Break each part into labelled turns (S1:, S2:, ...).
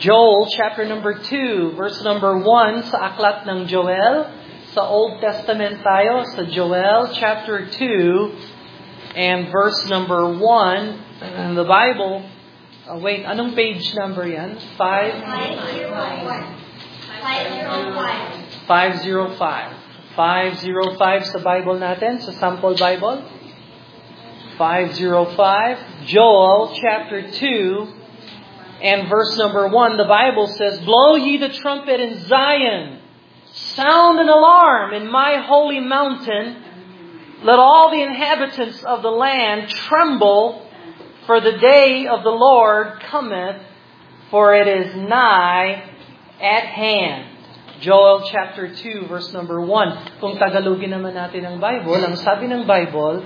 S1: Joel chapter number 2, verse number 1 sa aklat ng Joel. Sa Old Testament tayo, sa Joel chapter 2 and verse number 1. In the Bible, anong page number yan? 505 sa Bible natin, sa sample Bible. 505, Joel chapter 2 and verse number 1. The Bible says, "Blow ye the trumpet in Zion, sound an alarm in my holy mountain. Let all the inhabitants of the land tremble, for the day of the Lord cometh, for it is nigh at hand." Joel chapter 2, verse number 1. Kung Tagalogin naman natin ang Bible, ang sabi ng Bible,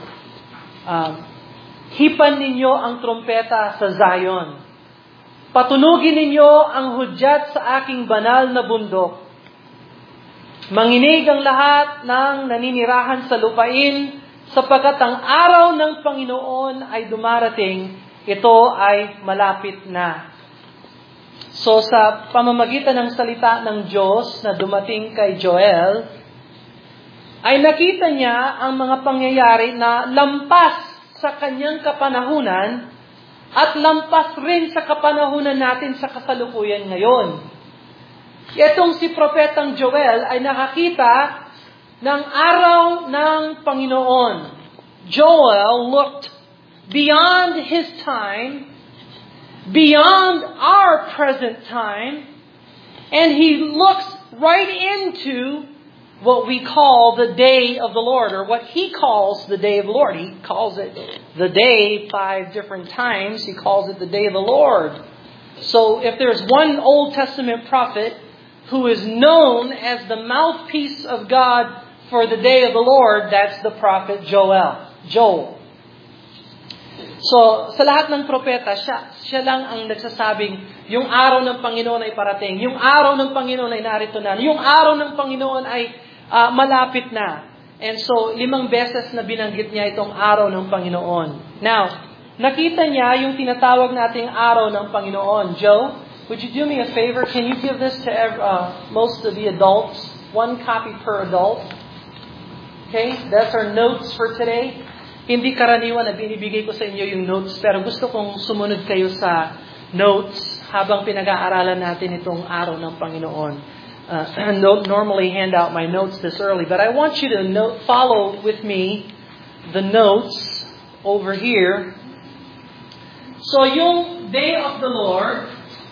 S1: hipan ninyo ang trompeta sa Zion. Patunugin ninyo ang hudyat sa aking banal na bundok. Manginig ang lahat ng naninirahan sa lupain, sapagkat ang araw ng Panginoon ay dumarating, ito ay malapit na. So sa pamamagitan ng salita ng Diyos na dumating kay Joel, ay nakita niya ang mga pangyayari na lampas sa kanyang kapanahunan at lampas rin sa kapanahunan natin sa kasalukuyan ngayon. Itong si Propetang Joel ay nakakita ng araw ng Panginoon. Joel looked beyond his time, beyond our present time, and he looks right into what we call the day of the Lord, or what he calls the day of the Lord. He calls it the day 5 different times. He calls it the day of the Lord. So if there's one Old Testament prophet who is known as the mouthpiece of God for the day of the Lord, that's the prophet Joel. So, sa lahat ng propeta, siya lang ang nagsasabing, yung araw ng Panginoon ay parating, yung araw ng Panginoon ay narito na, yung araw ng Panginoon ay malapit na. And so, 5 beses na binanggit niya itong araw ng Panginoon. Now, nakita niya yung tinatawag nating araw ng Panginoon. Joe, would you do me a favor? Can you give this to most of the adults? 1 copy per adult. Okay? That's our notes for today. Hindi karaniwan na binibigay ko sa inyo yung notes, pero gusto kong sumunod kayo sa notes habang pinag-aaralan natin itong araw ng Panginoon. I don't normally hand out my notes this early, but I want you to follow with me the notes over here. So yung day of the Lord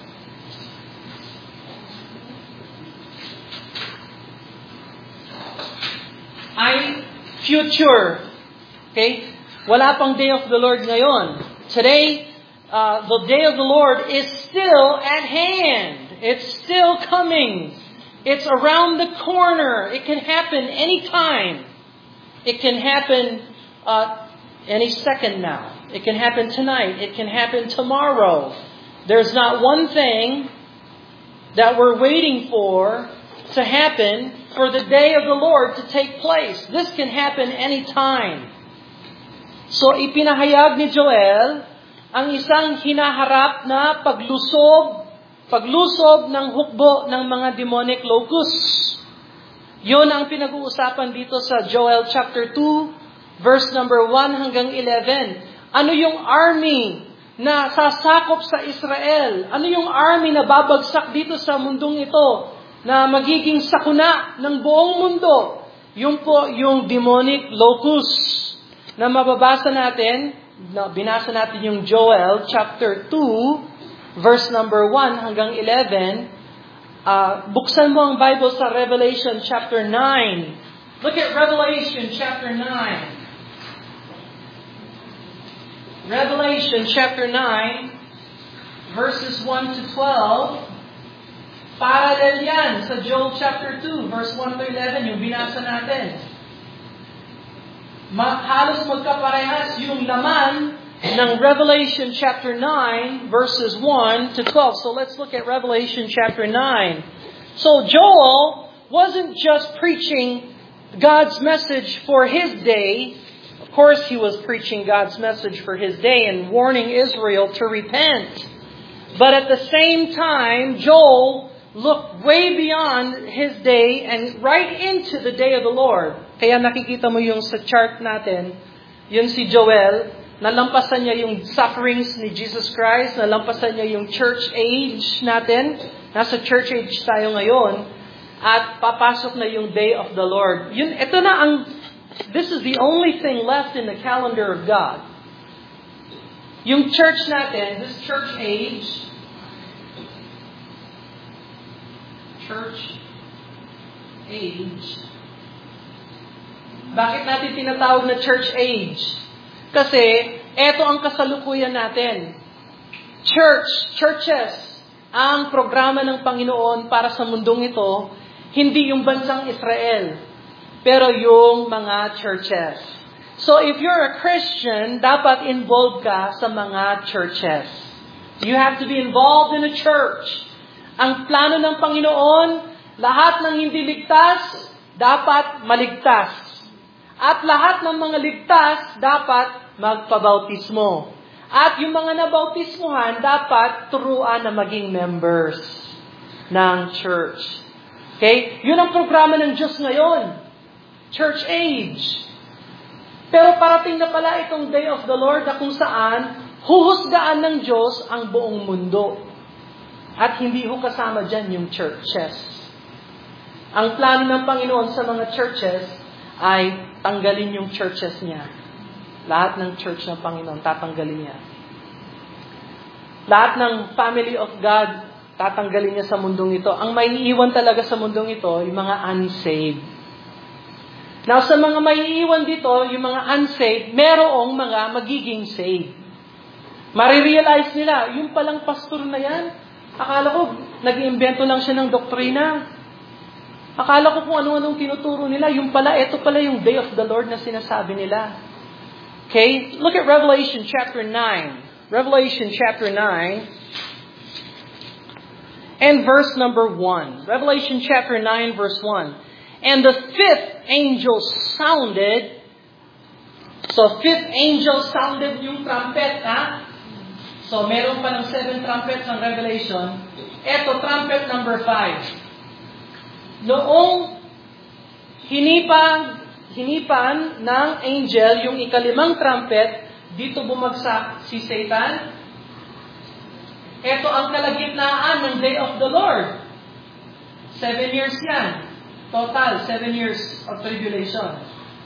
S1: ay future. Okay? Wala pang day of the Lord ngayon. Today, the day of the Lord is still at hand. It's still coming. It's around the corner. It can happen anytime. It can happen any second now. It can happen tonight. It can happen tomorrow. There's not one thing that we're waiting for to happen for the day of the Lord to take place. This can happen anytime. So, ipinahayag ni Joel ang isang hinaharap na paglusob ng hukbo ng mga demonic locusts. Yun ang pinag-uusapan dito sa Joel chapter 2, verse number 1 hanggang 11. Ano yung army na sasakop sa Israel? Ano yung army na babagsak dito sa mundong ito na magiging sakuna ng buong mundo? Yung po yung demonic locusts na mababasa natin, binasa natin yung Joel chapter 2, verse number 1 hanggang 11. Buksan mo ang Bible sa Revelation chapter 9. Look at Revelation chapter 9. Revelation chapter 9, verses 1 to 12. Parallel yan sa Joel chapter 2, verse 1 to 11, yung binasa natin. Halos magkaparehas yung laman ng Revelation chapter 9, verses 1 to 12. So let's look at Revelation chapter 9. So Joel wasn't just preaching God's message for his day. Of course, he was preaching God's message for his day and warning Israel to repent. But at the same time, Joel looked way beyond his day and right into the day of the Lord. Kaya nakikita mo yung sa chart natin, yun si Joel, nalampasan niya yung sufferings ni Jesus Christ, nalampasan niya yung church age natin, nasa church age tayo ngayon, at papasok na yung day of the Lord. This is the only thing left in the calendar of God. Yung church natin, this church age, bakit natin tinatawag na church age? Kasi, eto ang kasalukuyan natin. Churches, ang programa ng Panginoon para sa mundong ito, hindi yung bansang Israel, pero yung mga churches. So, if you're a Christian, dapat involved ka sa mga churches. You have to be involved in a church. Ang plano ng Panginoon, lahat ng hindi ligtas, dapat maligtas. At lahat ng mga ligtas, dapat magpabautismo. At yung mga nabautismuhan, dapat turuan na maging members ng church. Okay? Yun ang programa ng Diyos ngayon. Church age. Pero parating na pala itong day of the Lord na kung saan huhusgaan ng Diyos ang buong mundo. At hindi ho kasama dyan yung churches. Ang plano ng Panginoon sa mga churches ay tanggalin yung churches niya. Lahat ng church ng Panginoon, tatanggalin niya. Lahat ng family of God, tatanggalin niya sa mundong ito. Ang maiiwan talaga sa mundong ito, yung mga unsaved. Now, sa mga maiiwan dito, yung mga unsaved, merong mga magiging saved. Marirealize nila, yung palang pastor na yan, akala ko, nag-iimbento lang siya ng doktrina. Akala ko kung ano-anong tinuturo nila. Yung pala, ito pala yung day of the Lord na sinasabi nila. Okay? Look at Revelation chapter 9. Revelation chapter 9 and verse number 1. Revelation chapter 9 verse 1. And the fifth angel sounded. So, fifth angel sounded yung trumpet, ha? So, meron pa ng 7 trumpets ng Revelation. Ito, trumpet number 5. Noong hinipan ng angel yung ikalimang trumpet, dito bumagsak si Satan. Ito ang kalagitnaan ng day of the Lord. 7 years yan. Total, 7 years of tribulation.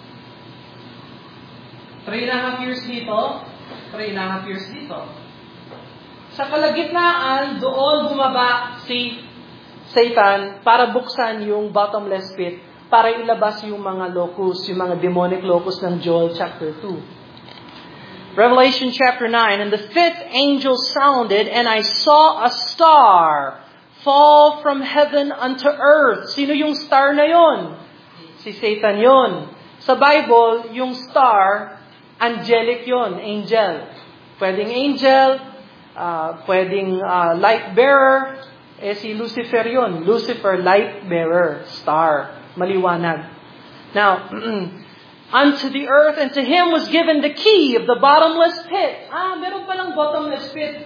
S1: 3.5 years dito, 3.5 years dito. Sa kalagitnaan, doon bumaba si Satan para buksan yung bottomless pit, para ilabas yung mga locust, yung mga demonic locust ng Joel chapter 2. Revelation chapter 9, and the fifth angel sounded, and I saw a star fall from heaven unto earth. Sino yung star na yon? Si Satan yon. Sa Bible, yung star, angelic yon, angel. Pwedeng angel, pwedeng light bearer, si Lucifer yon. Lucifer, light bearer, star, maliwanag. Now, unto the earth, and to him was given the key of the bottomless pit. Meron palang bottomless pit.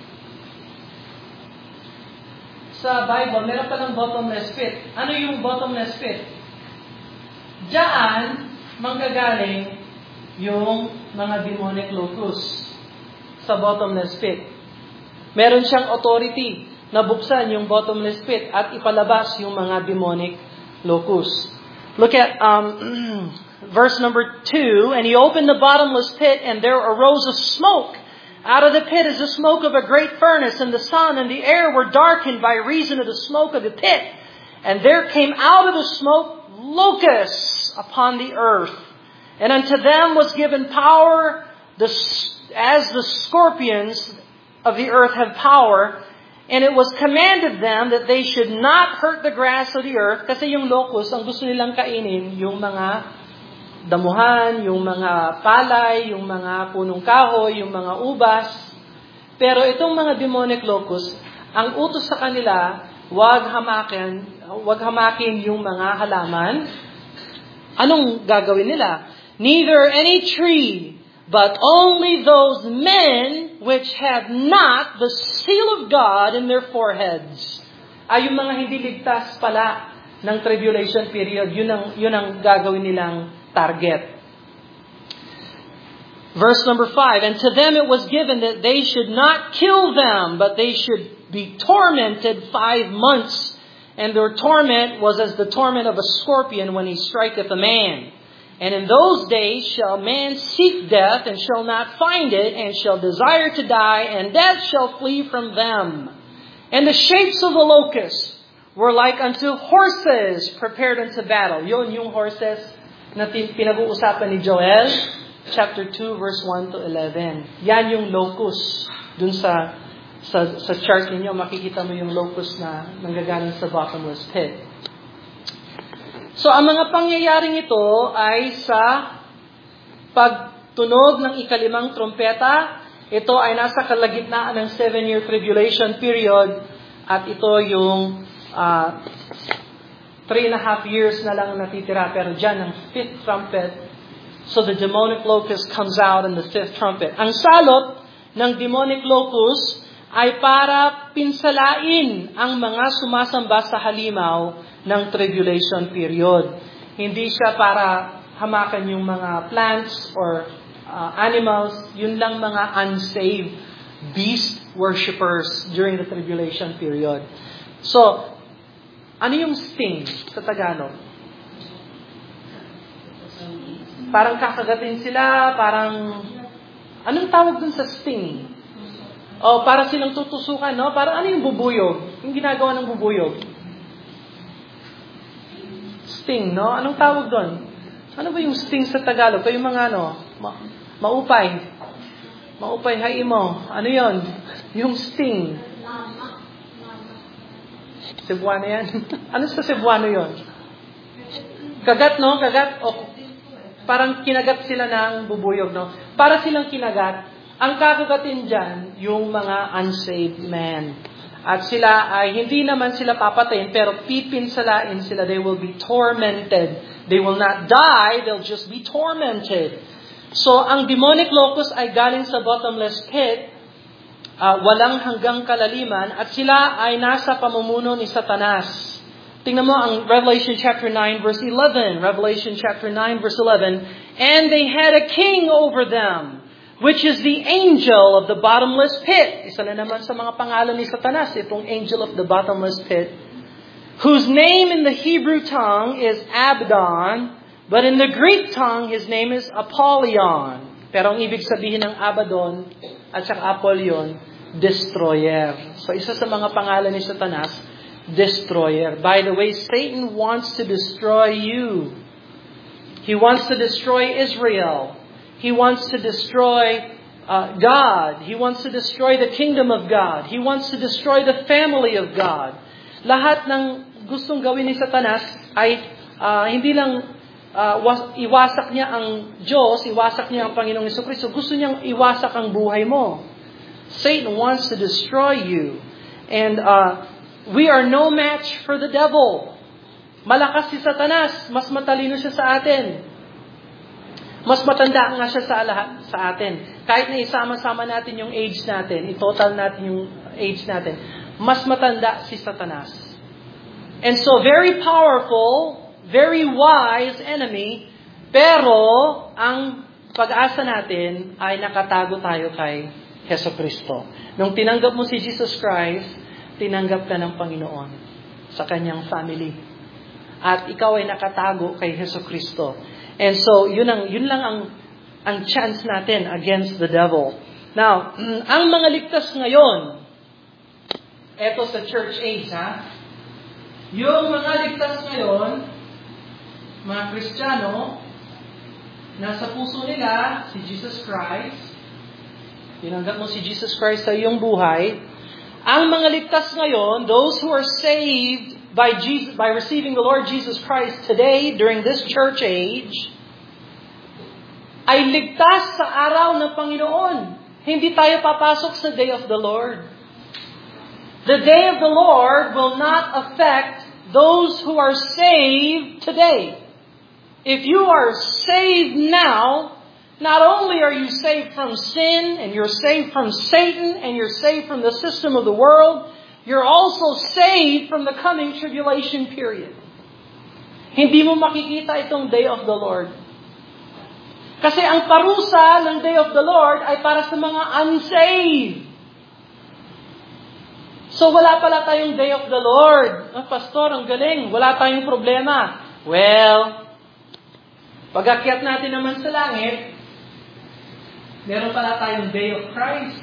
S1: Sa Bible, meron palang bottomless pit. Ano yung bottomless pit? Diyan, manggagaling yung mga demonic locusts sa bottomless pit. Meron siyang authority na buksan yung bottomless pit at ipalabas yung mga demonic locusts. Look at verse number 2. And he opened the bottomless pit, and there arose a smoke. Out of the pit is the smoke of a great furnace, and the sun and the air were darkened by reason of the smoke of the pit. And there came out of the smoke locusts upon the earth. And unto them was given power, as the scorpions of the earth have power. And it was commanded them that they should not hurt the grass of the earth. Kasi yung locust, ang gusto nilang kainin, yung mga damuhan, yung mga palay, yung mga punong kahoy, yung mga ubas. Pero itong mga demonic locusts, ang utos sa kanila, wag hamakin yung mga halaman. Anong gagawin nila? Neither any tree but only those men which have not the seal of God in their foreheads. Ay, yung mga hindi ligtas pala ng tribulation period, yun ang gagawin nilang target. Verse number 5, and to them it was given that they should not kill them, but they should be tormented 5 months. And their torment was as the torment of a scorpion when he striketh a man. And in those days shall man seek death, and shall not find it, and shall desire to die, and death shall flee from them. And the shapes of the locusts were like unto horses prepared unto battle. Yun yung horses na pinag-uusapan ni Joel, chapter 2, verse 1 to 11. Yan yung locust. Dun sa chart ninyo, makikita mo yung locust na nanggagaling sa bottomless pit. So, ang mga pangyayaring ito ay sa pagtunog ng ikalimang trompeta. Ito ay nasa kalagitnaan ng 7-year tribulation period. At ito yung 3.5 years na lang natitira. Pero dyan, ang 5th trumpet. So, the demonic locust comes out in the 5th trumpet. Ang salot ng demonic locust ay para pinsalain ang mga sumasamba sa halimaw ng tribulation period. Hindi siya para hamakan yung mga plants or animals. Yun lang mga unsaved beast worshippers during the tribulation period. So, ano yung sting sa Tagalog? Parang kakagatin sila, parang anong tawag dun sa sting? O, para silang tutusukan, no? Parang ano yung bubuyog? Yung ginagawa ng bubuyog? Sting, no? Anong tawag doon? Ano ba yung sting sa Tagalog? Kayo mga maupay. Maupay, hay mo. Ano yon? Yung sting. Cebuano yan? Ano sa Cebuano yon? Kagat, no? Kagat. O, parang kinagat sila ng bubuyog, no? Para silang kinagat. Ang kakagatin dyan, yung mga unsaved men. At sila ay, hindi naman sila papatayin, pero pipinsalain sila. They will be tormented. They will not die, they'll just be tormented. So, ang demonic locust ay galing sa bottomless pit, walang hanggang kalaliman, at sila ay nasa pamumuno ni Satanas. Tingnan mo ang Revelation chapter 9, verse 11. Revelation chapter 9, verse 11. And they had a king over them, which is the angel of the bottomless pit. Isa na naman sa mga pangalan ni Satanas, itong angel of the bottomless pit, whose name in the Hebrew tongue is Abaddon, but in the Greek tongue, his name is Apollyon. Pero ang ibig sabihin ng Abaddon at saka Apollyon, destroyer. So isa sa mga pangalan ni Satanas, destroyer. By the way, Satan wants to destroy you. He wants to destroy Israel. He wants to destroy God. He wants to destroy the kingdom of God. He wants to destroy the family of God. Lahat ng gustong gawin ni Satanas ay hindi lang iwasak niya ang Diyos, iwasak niya ang Panginoong Jesucristo. Gusto niyang iwasak ang buhay mo. Satan wants to destroy you. And we are no match for the devil. Malakas si Satanas. Mas matalino siya sa atin. Mas matanda nga siya sa atin. Kahit na isama-sama natin yung age natin, i-total natin yung age natin, mas matanda si Satanas. And so, very powerful, very wise enemy, pero ang pag-asa natin ay nakatago tayo kay Jesucristo. Nung tinanggap mo si Jesus Christ, tinanggap ka ng Panginoon sa kanyang family. At ikaw ay nakatago kay Jesucristo. And so, yun lang ang chance natin against the devil. Now, ang mga ligtas ngayon, eto sa church age, ha? Yung mga ligtas ngayon, mga Kristiyano, nasa puso nila si Jesus Christ, tinanggap mo si Jesus Christ sa iyong buhay. Ang mga ligtas ngayon, those who are saved by receiving the Lord Jesus Christ today, during this church age, ay ligtas sa araw ng Panginoon. Hindi tayo papasok sa day of the Lord. The day of the Lord will not affect those who are saved today. If you are saved now, Not only are you saved from sin, and you're saved from Satan, and you're saved from the system of the world, you're also saved from the coming tribulation period. Hindi mo makikita itong day of the Lord. Kasi ang parusa ng day of the Lord ay para sa mga unsaved. So wala pala tayong day of the Lord. Pastor, ang galing. Wala tayong problema. Well, pag-akyat natin naman sa langit, meron pala tayong day of Christ.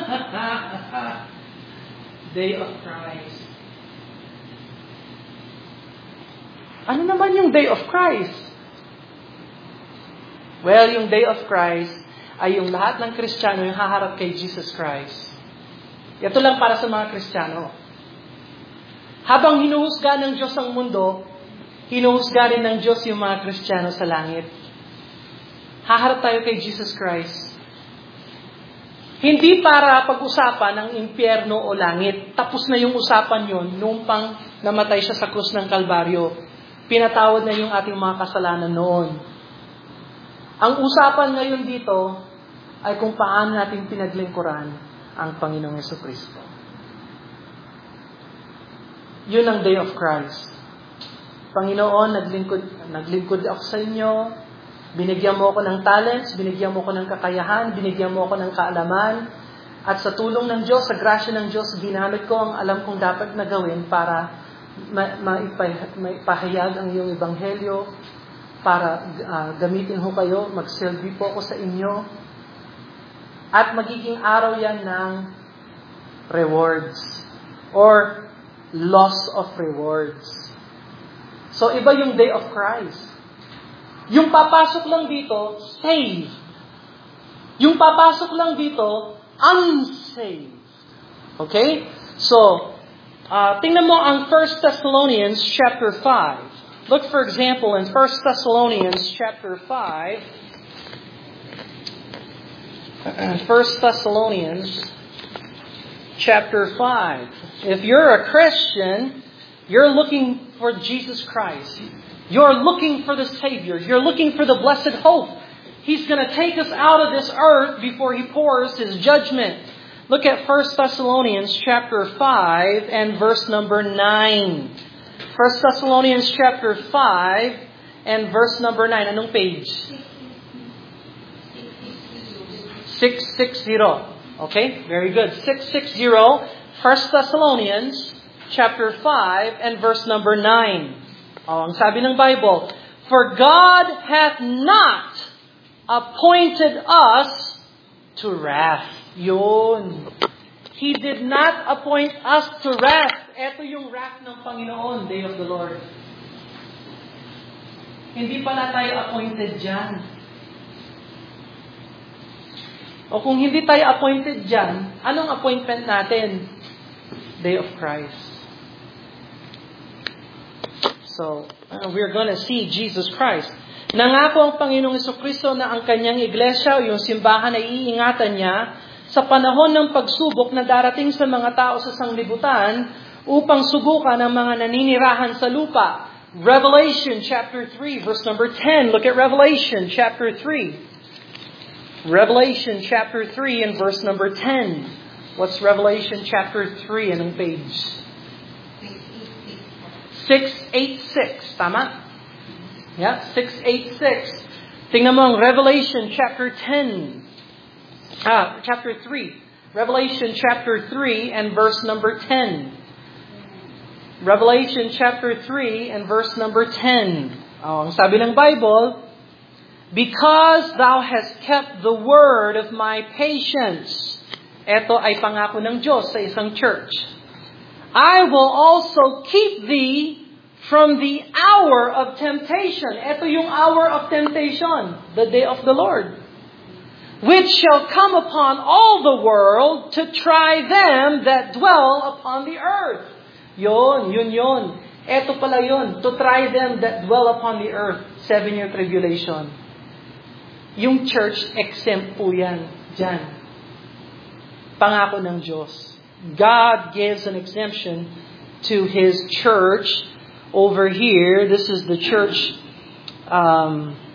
S1: Day of Christ. Ano naman yung day of Christ? Well, yung day of Christ ay yung lahat ng Kristiyano yung haharap kay Jesus Christ. Ito lang para sa mga Kristiyano. Habang hinuhusga ng Diyos ang mundo, hinuhusga rin ng Diyos yung mga Kristiyano sa langit. Haharap tayo kay Jesus Christ. Hindi para pag-usapan ng impyerno o langit. Tapos na yung usapan yun nung pang namatay siya sa krus ng Kalbaryo. Pinatawad na yung ating mga kasalanan noon. Ang usapan ngayon dito ay kung paano natin pinaglingkuran ang Panginoong Jesucristo. Yun ang day of Christ. Panginoon, naglingkod ako sa inyo. Binigyan mo ako ng talents, binigyan mo ako ng kakayahan, binigyan mo ako ng kaalaman. At sa tulong ng Diyos, sa grasya ng Diyos, ginamit ko ang alam kong dapat na gawin para maipahayag ang iyong ebanghelyo, para gamitin ho kayo, magsilbi po ako sa inyo. At magiging araw yan ng rewards or loss of rewards. So, iba yung day of Christ. Yung papasok lang dito, saved. Yung papasok lang dito, unsaved. Okay? So, tingnan mo ang 1 Thessalonians chapter 5. Look, for example, in 1 Thessalonians chapter 5. 1 Thessalonians chapter 5. If you're a Christian, you're looking for Jesus Christ. You're looking for the Savior. You're looking for the blessed hope. He's going to take us out of this earth before He pours His judgment. Look at 1 Thessalonians chapter 5 and verse number 9. 1 Thessalonians chapter 5 and verse number 9. Anong page? 660. Okay, very good. 660. 1 Thessalonians chapter 5 and verse number 9. Ang sabi ng Bible, for God hath not appointed us to wrath. Yun. He did not appoint us to wrath. Ito yung wrath ng Panginoon, day of the Lord. Hindi pala tayo appointed dyan. O kung hindi tayo appointed dyan, anong appointment natin? Day of Christ. So, we're gonna see Jesus Christ. Nangako ang Panginoong Jesucristo na ang kanyang iglesia o yung simbahan ay iingatan niya sa panahon ng pagsubok na darating sa mga tao sa sanglibutan upang subukan ang mga naninirahan sa lupa. Revelation chapter 3 verse number 10. Look at Revelation chapter 3. Revelation chapter 3 and verse number 10. What's Revelation chapter 3? Anong page? 686. Tama? Yeah, 686. Tingnan mo ang Revelation chapter 10. Chapter 3. Revelation chapter 3 and verse number 10. Revelation chapter 3 and verse number 10. Ang sabi ng Bible, because thou hast kept the word of my patience. Ito ay pangako ng Diyos sa isang church. I will also keep thee from the hour of temptation. Ito yung hour of temptation, the day of the Lord. Which shall come upon all the world to try them that dwell upon the earth. Yun. Ito pala yun. To try them that dwell upon the earth. 7-year tribulation. Yung church, exempt po yan. Diyan. Pangako ng Diyos. God gives an exemption to His church. Over here, this is the church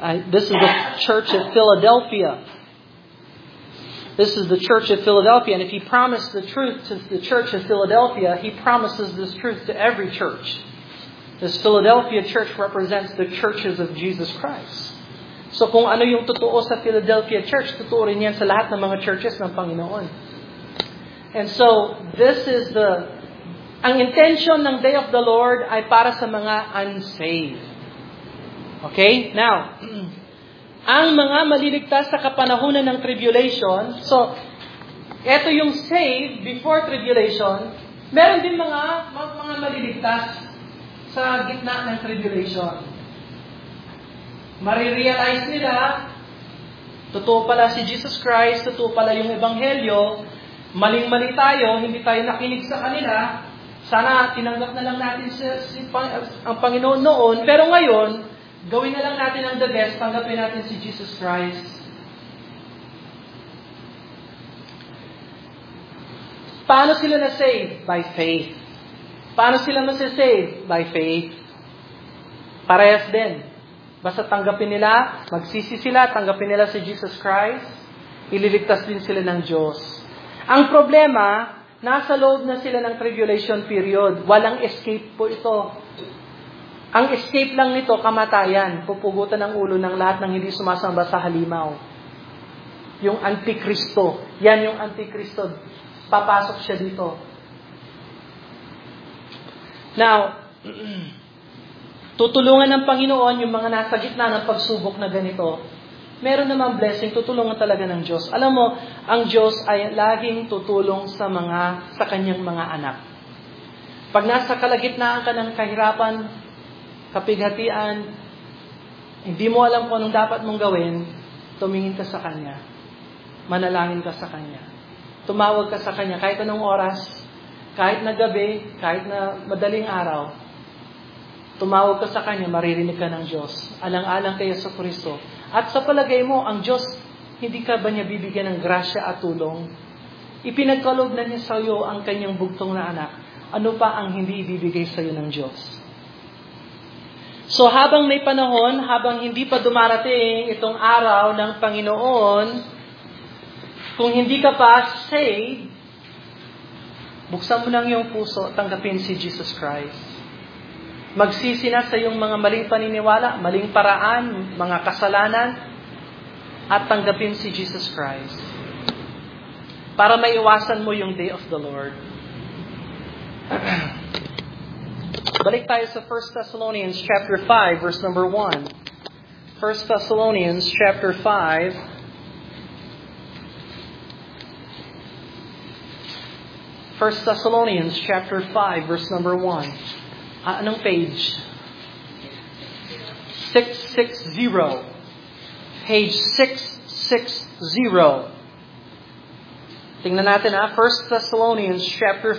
S1: This is the church at Philadelphia. This is the church at Philadelphia. And if He promised the truth to the church of Philadelphia, He promises this truth to every church. This Philadelphia church represents the churches of Jesus Christ. So kung ano yung totoo sa Philadelphia church, totoo rin yan sa lahat ng mga churches ng Panginoon. And so, this is ang intention ng Day of the Lord ay para sa mga unsaved. Okay? Now, ang mga maliligtas sa kapanahunan ng tribulation, so, ito yung saved before tribulation, meron din mga maliligtas sa gitna ng tribulation. Marirealize nila, totoo pala si Jesus Christ, totoo pala yung Ebanghelyo, maling-mali tayo, hindi tayo nakinig sa kanila, sana tinanggap na lang natin ang Panginoon noon, pero ngayon, gawin na lang natin ang the best, tanggapin natin si Jesus Christ. Paano sila na-save? By faith. Paano sila masasave? By faith. Parehas din. Basta tanggapin nila, magsisi sila, tanggapin nila si Jesus Christ, ililigtas din sila ng Diyos. Ang problema, nasa loob na sila ng tribulation period. Walang escape po ito. Ang escape lang nito, kamatayan. Pupugutan ng ulo ng lahat ng hindi sumasamba sa halimaw. Yung Antikristo. Yan yung Antikristo. Papasok siya dito. Now, tutulungan ng Panginoon yung mga nasa gitna ng pagsubok na ganito. Meron namang blessing, tutulungan talaga ng Diyos. Alam mo, ang Diyos ay laging tutulong sa kanyang mga anak. Pag nasa kalagitnaan ka ng kahirapan, kapighatian, hindi mo alam kung anong dapat mong gawin, tumingin ka sa Kanya. Manalangin ka sa Kanya. Tumawag ka sa Kanya kahit anong oras, kahit na gabi, kahit na madaling araw. Tumawag ka sa Kanya, maririnig ka ng Diyos. Alang-alang kay Jesucristo. At sa palagay mo, ang Diyos, hindi ka ba niya bibigyan ng grasya at tulong? Ipinagkaloob na niya sa iyo ang kanyang bugtong na anak. Ano pa ang hindi ibibigay sa iyo ng Diyos? So habang may panahon, habang hindi pa dumarating itong araw ng Panginoon, kung hindi ka pa saved, buksan mo ng iyong puso, tanggapin si Jesus Christ. Magsisi na sa iyong mga maling paniniwala, maling paraan, mga kasalanan, at tanggapin si Jesus Christ. Para maiwasan mo yung day of the Lord. Balik tayo sa 1 Thessalonians chapter 5, verse number 1. 1 Thessalonians chapter 5, First Thessalonians chapter 5, verse number 1. Anong page? 660. Page 660. Tingnan natin 1 Thessalonians chapter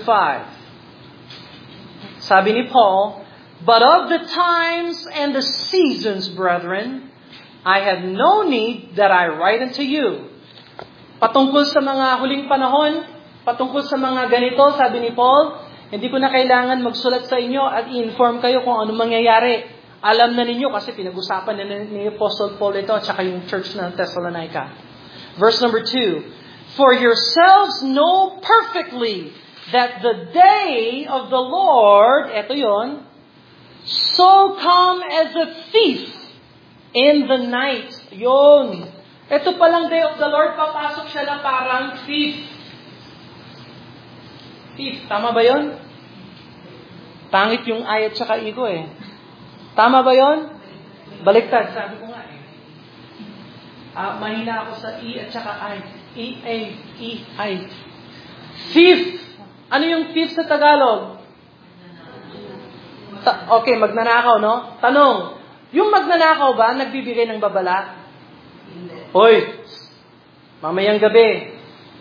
S1: 5. Sabi ni Paul, "But of the times and the seasons, brethren, I have no need that I write unto you." Patungkol sa mga huling panahon, patungkol sa mga ganito, sabi ni Paul, hindi ko na kailangan magsulat sa inyo at i-inform kayo kung ano mangyayari. Alam na ninyo kasi pinag-usapan na ni Apostle Paul ito at saka yung church ng Thessalonica. Verse number 2, "For yourselves know perfectly that the day of the Lord," eto yon, "so come as a thief in the night." Yun. Ito palang day of the Lord, papasok siya na parang thief. Thief, tama ba yun? Pangit yung ay at saka iko eh. Tama ba yun? Baliktad, sabi ko nga eh. Mahina ako sa i at saka ay. I. Thief! Ano yung thief sa Tagalog? Okay, magnanakaw, no? Tanong, yung magnanakaw ba, nagbibigay ng babala? Hoy! Mamayang gabi.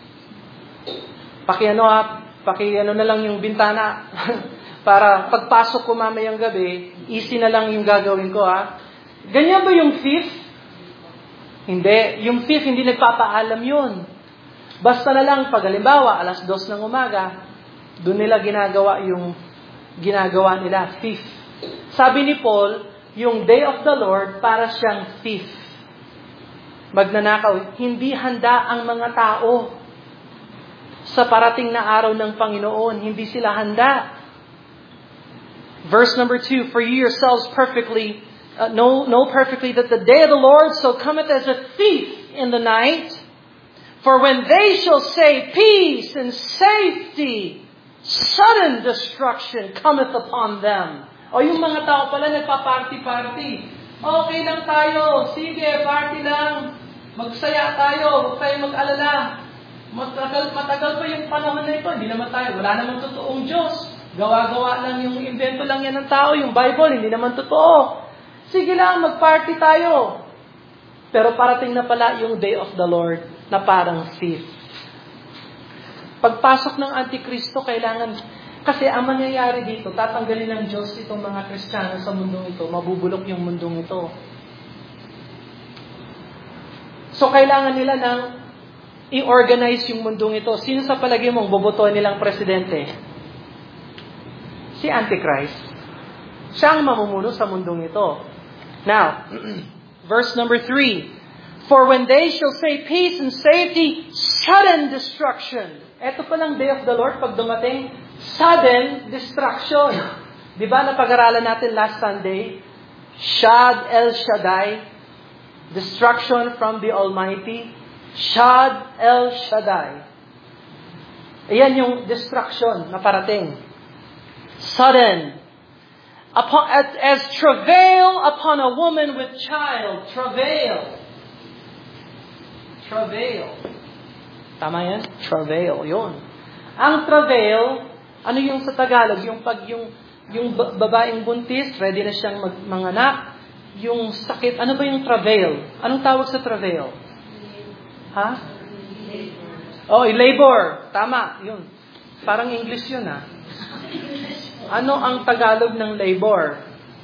S1: Pakiano na lang yung bintana. Para pagpasok ko mamayang gabi, easy na lang yung gagawin ko, Ganyan ba yung thief? Hindi. Yung thief, hindi nagpapaalam yun. Basta na lang, pag halimbawa, 2:00 ng umaga, doon nila ginagawa yung ginagawa nila, thief. Sabi ni Paul, yung day of the Lord para siyang thief. Magnanakaw. Hindi handa ang mga tao sa parating na araw ng Panginoon. Hindi sila handa. Verse number 2, for you yourselves perfectly know perfectly that the day of the Lord so cometh as a thief in the night. For when they shall say peace and safety, sudden destruction cometh upon them. O yung mga tao pala nagpa-party-party. Okay lang tayo. Sige, party lang. Magsaya tayo. Huwag tayo mag-alala. Matagal pa yung panahon na ito. Hindi naman tayo. Wala namang totoong Diyos. Gawa-gawa lang yung invento lang yan ng tao. Yung Bible, hindi naman totoo. Sige lang, mag-party tayo. Pero parating na pala yung day of the Lord na parang thief. Pagpasok ng Antikristo, kailangan... Kasi ang mangyayari dito, tatanggalin ng Diyos itong mga Kristiyano sa mundong ito. Mabubulok yung mundong ito. So, kailangan nila ng i-organize yung mundong ito. Sino sa palagay mong bobotohin nilang presidente? Si Antichrist. Siya ang mamumuno sa mundong ito. Now, verse number 3. For when they shall say peace and safety, sudden destruction. Ito palang day of the Lord, pag dumating, sudden destruction. Di ba napag-aralan natin last Sunday? Shad El Shaddai, destruction from the Almighty. Shad El Shaddai. Ayan yung destruction na parating. Sudden. As travail upon a woman with child. Travail. Travail. Tama yan? Travail. Yun. Ang travail, ano yung sa Tagalog? Yung babaeng buntis, ready na siyang manganak. Yung sakit, ano ba yung travail? Anong tawag sa travail? Ha? Oh, labor. Tama, yun. Parang English yun, ha? Ano ang Tagalog ng labor?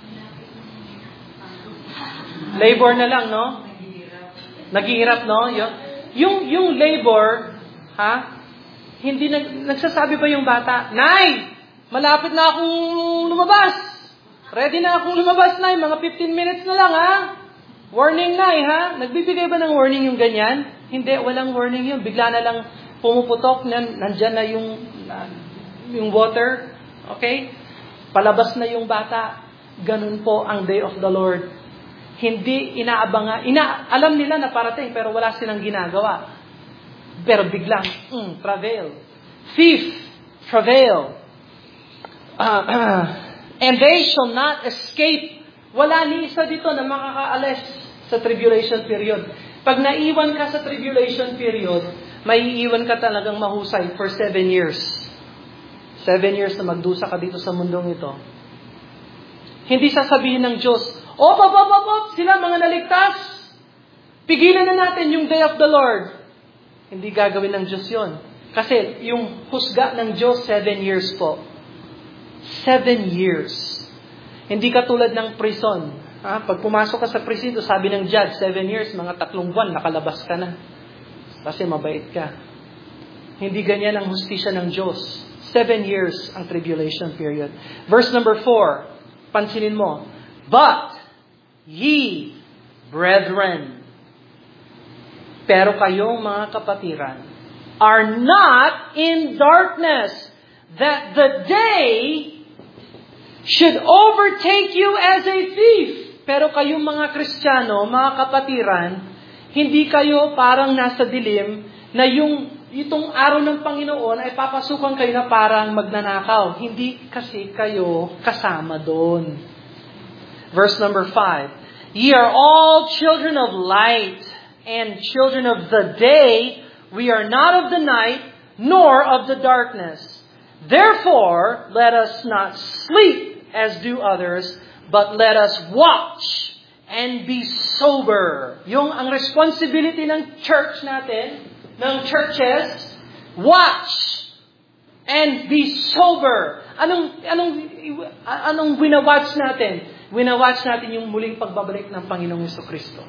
S1: Labor na lang, no? Naghihirap, no? Yung labor, ha? Hindi nagsasabi ba yung bata, Nay, malapit na akong lumabas. Ready na akong lumabas, Nay. Mga 15 minutes na lang, ha? Warning, Nay, ha? Nagbibigay ba ng warning yung ganyan? Hindi, walang warning yun. Bigla na lang pumuputok, nandyan na yung water. Okay? Palabas na yung bata. Ganun po ang day of the Lord. Hindi inaabangan. Alam nila na parating, pero wala silang ginagawa. Pero biglang, travail. Thief, travail. And they shall not escape. Wala ni isa dito na makakaalis sa tribulation period. Pag naiwan ka sa tribulation period, may iiwan ka talagang mahusay for 7 years. 7 years na magdusa ka dito sa mundong ito. Hindi sasabihin ng Diyos, op, sila mga naligtas. Pigilan na natin yung day of the Lord. Hindi gagawin ng Diyos yun. Kasi yung husga ng Diyos, 7 years po. 7 years. Hindi katulad ng prison. Pag pumasok ka sa prison, sabi ng judge, 7 years, mga 3 buwan, nakalabas ka na. Kasi mabait ka. Hindi ganyan ang hustisya ng Diyos. 7 years ang tribulation period. Verse number 4, pansinin mo, but ye, brethren, pero kayong mga kapatiran, are not in darkness, that the day should overtake you as a thief. Pero kayong mga Kristiyano, mga kapatiran, hindi kayo parang nasa dilim na itong araw ng Panginoon ay papasukan kayo na parang magnanakaw. Hindi kasi kayo kasama doon. Verse number 5. Ye are all children of light and children of the day. We are not of the night, nor of the darkness. Therefore, let us not sleep as do others, but let us watch and be sober. Ang responsibility ng church natin, ng churches, watch and be sober. Anong winawatch natin? Winawatch natin yung muling pagbabalik ng Panginoong Jesucristo.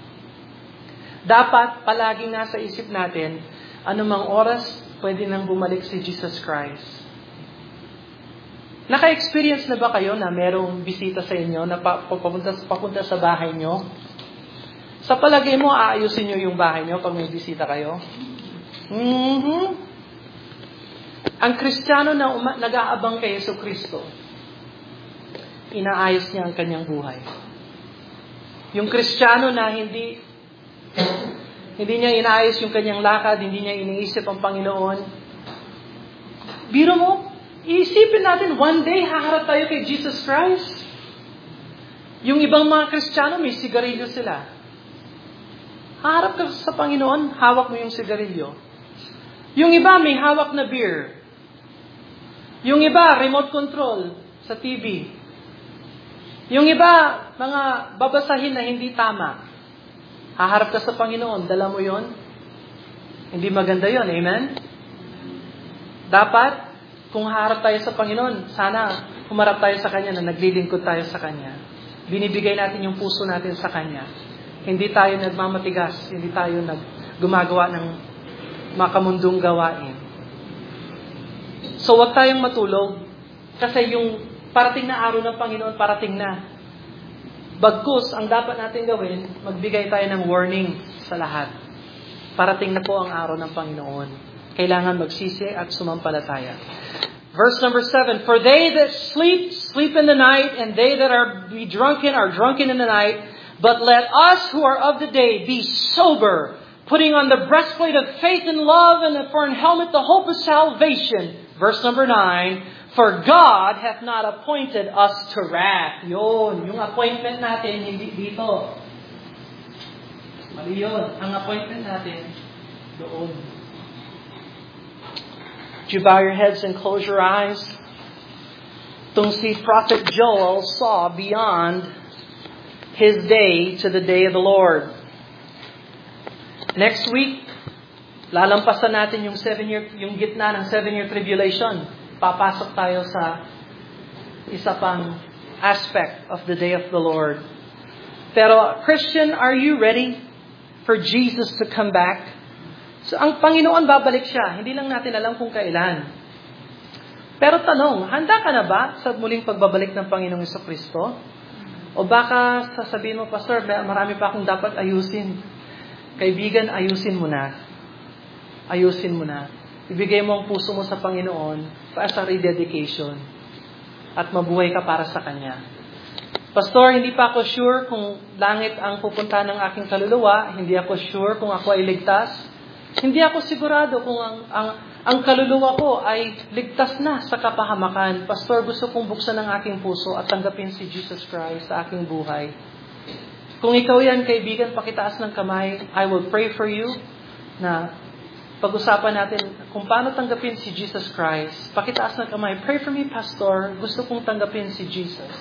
S1: Dapat palaging nasa isip natin, anumang oras pwede nang bumalik si Jesus Christ. Naka-experience na ba kayo na merong bisita sa inyo na papunta sa bahay nyo? Sa palagay mo, aayusin nyo yung bahay nyo pag may bisita kayo? Ang Kristiyano na nag-aabang kay Jesucristo, inaayos niya ang kanyang buhay. Yung Kristiyano na hindi niya inaayos yung kanyang lakad, hindi niya iniisip ang Panginoon. Biro mo, iisipin natin, one day haharap tayo kay Jesus Christ. Yung ibang mga Kristiyano, may sigarilyo sila. Haharap ka sa Panginoon, hawak mo yung sigarilyo. Yung iba, may hawak na beer. Yung iba, remote control sa TV. Yung iba, mga babasahin na hindi tama. Haharap ka sa Panginoon, dala mo yon. Hindi maganda yon, amen? Dapat, kung haharap tayo sa Panginoon, sana humarap tayo sa Kanya na naglilingkod tayo sa Kanya. Binibigay natin yung puso natin sa Kanya. Hindi tayo nagmamatigas, hindi tayo gumagawa ng makamundong gawain. So, wag tayong matulog kasi yung parating na araw ng Panginoon, parating na. Bagkus, ang dapat natin gawin, magbigay tayo ng warning sa lahat. Parating na po ang araw ng Panginoon. Kailangan magsisi at sumampalataya. Verse number 7, For they that sleep, sleep in the night, and they that are drunken in the night. But let us who are of the day be sober, putting on the breastplate of faith and love, and for an helmet the hope of salvation. Verse number 9, For God hath not appointed us to wrath. Yun, yung appointment natin, hindi dito. Mali yun. Ang appointment natin, doon. Would you bow your heads and close your eyes? Itong si Prophet Joel saw beyond his day to the day of the Lord. Next week, lalampasan natin yung gitna ng 7-year tribulation. Papasok tayo sa isa pang aspect of the day of the Lord. Pero, Christian, are you ready for Jesus to come back? So, ang Panginoon babalik siya. Hindi lang natin alam kung kailan. Pero tanong, handa ka na ba sa muling pagbabalik ng Panginoong Jesucristo? O baka sasabihin mo, Pastor, marami pa akong dapat ayusin. Kaibigan, ayusin mo na. Ayusin mo na. Ibigay mo ang puso mo sa Panginoon as a rededication. At mabuhay ka para sa Kanya. Pastor, hindi pa ako sure kung langit ang pupunta ng aking kaluluwa. Hindi ako sure kung ako ay ligtas. Hindi ako sigurado kung ang kaluluwa ko ay ligtas na sa kapahamakan. Pastor, gusto kong buksan ang aking puso at tanggapin si Jesus Christ sa aking buhay. Kung ikaw yan, kaibigan, pakitaas ng kamay. I will pray for you na pag-usapan natin kung paano tanggapin si Jesus Christ. Pakitaas ng kamay. Pray for me, Pastor. Gusto kong tanggapin si Jesus.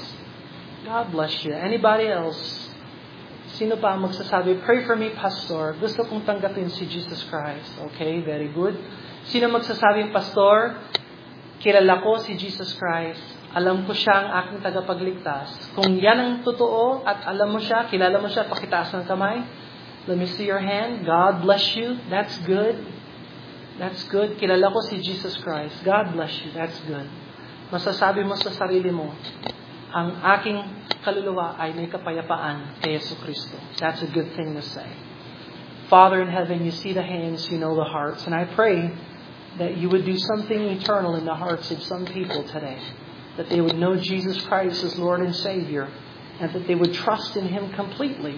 S1: God bless you. Anybody else? Sino pa magsasabi, pray for me, Pastor. Gusto kong tanggapin si Jesus Christ. Okay, very good. Sino magsasabing, Pastor, kilala ko si Jesus Christ. Alam ko siya ang aking tagapagligtas. Kung yan ang totoo at alam mo siya, kilala mo siya, pakitaas ng kamay. Let me see your hand. God bless you. That's good. That's good. Kilala ko si Jesus Christ. God bless you. That's good. Masasabi mo sa sarili mo, ang aking kaluluwa ay may kapayapaan kay Jesucristo. That's a good thing to say. Father in heaven, you see the hands, you know the hearts. And I pray that you would do something eternal in the hearts of some people today. That they would know Jesus Christ as Lord and Savior. And that they would trust in Him completely.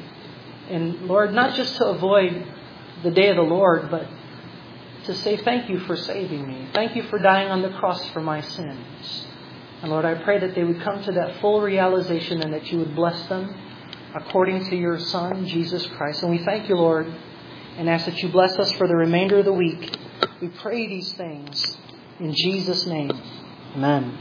S1: And Lord, not just to avoid the day of the Lord, but to say thank you for saving me. Thank you for dying on the cross for my sins. And Lord, I pray that they would come to that full realization and that you would bless them according to your Son, Jesus Christ. And we thank you, Lord, and ask that you bless us for the remainder of the week. We pray these things in Jesus' name. Amen.